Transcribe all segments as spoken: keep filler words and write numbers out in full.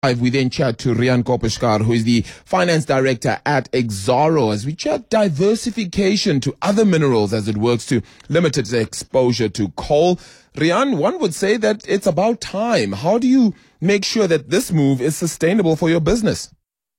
We then chat to Riaan Koppeschaar, who is the finance director at Exxaro, as we chat diversification to other minerals as it works to limit its exposure to coal. Riaan, one would say that it's about time. How do you make sure that this move is sustainable for your business?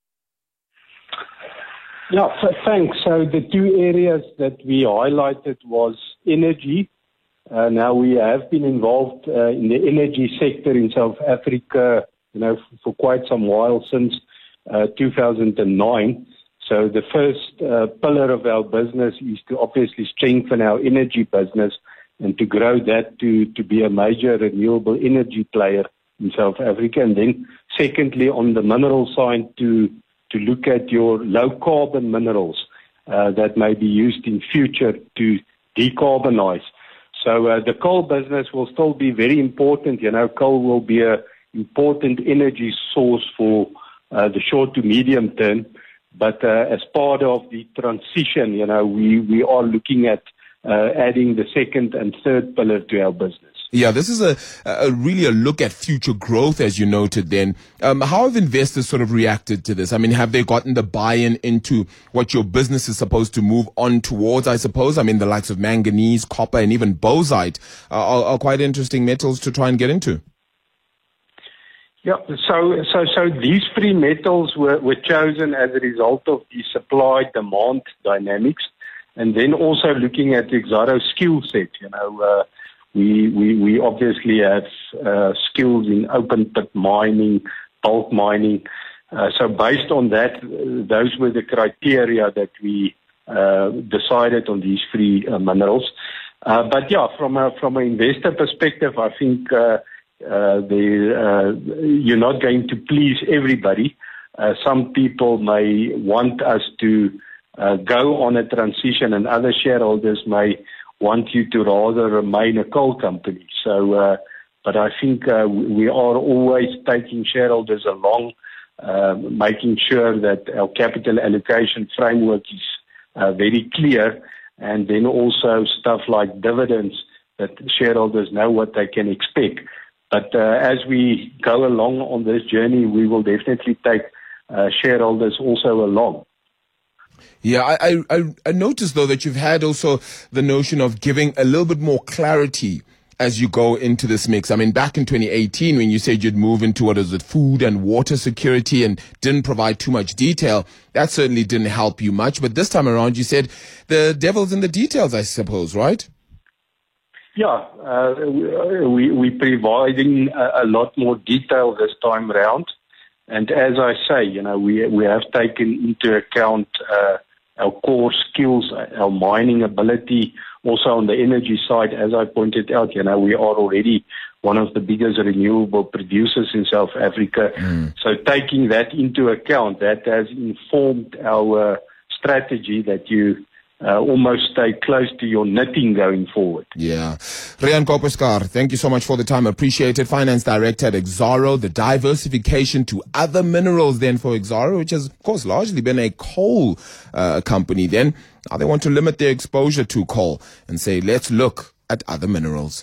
Yeah, so thanks. So the two areas that we highlighted was energy. Uh, now we have been involved uh, in the energy sector in South Africa, you know, for quite some while, since uh, two thousand nine. So the first uh, pillar of our business is to obviously strengthen our energy business and to grow that to, to be a major renewable energy player in South Africa. And then secondly, on the mineral side, to, to look at your low carbon minerals uh, that may be used in future to decarbonize. So uh, the coal business will still be very important. You know, coal will be a important energy source for uh, the short to medium term. But uh, as part of the transition, you know, we, we are looking at uh, adding the second and third pillar to our business. Yeah, this is a, a really a look at future growth, as you noted then. Um, how have investors sort of reacted to this? I mean, have they gotten the buy-in into what your business is supposed to move on towards, I suppose? I mean, the likes of manganese, copper, and even bauxite uh, are, are quite interesting metals to try and get into. Yeah, so so so these three metals were, were chosen as a result of the supply-demand dynamics, and then also looking at the Exxaro skill set. You know, uh, we we we obviously have uh, skills in open pit mining, bulk mining. Uh, so based on that, uh, those were the criteria that we uh, decided on these three uh, minerals. Uh, but yeah, from a from an investor perspective, I think. Uh, Uh, they, uh, you're not going to please everybody. Uh, some people may want us to uh, go on a transition, and other shareholders may want you to rather remain a coal company. So, uh, but I think uh, we are always taking shareholders along, uh, making sure that our capital allocation framework is uh, very clear, and then also stuff like dividends, that shareholders know what they can expect. But uh, as we go along on this journey, we will definitely take uh, shareholders also along. Yeah, I, I, I noticed, though, that you've had also the notion of giving a little bit more clarity as you go into this mix. I mean, back in twenty eighteen, when you said you'd move into, what is it, food and water security and didn't provide too much detail, that certainly didn't help you much. But this time around, you said the devil's in the details, I suppose, right? Yeah, uh, we we providing a, a lot more detail this time around, and as I say, you know, we we have taken into account uh, our core skills, our mining ability, also on the energy side. As I pointed out, you know, we are already one of the biggest renewable producers in South Africa. Mm. So taking that into account, that has informed our uh, strategy that you. Uh, almost stay close to your knitting going forward. Yeah. Riaan Koppeschaar, thank you so much for the time. Appreciate it. Finance Director at Exxaro, the diversification to other minerals then for Exxaro, which has, of course, largely been a coal uh, company then. Now they want to limit their exposure to coal and say, let's look at other minerals.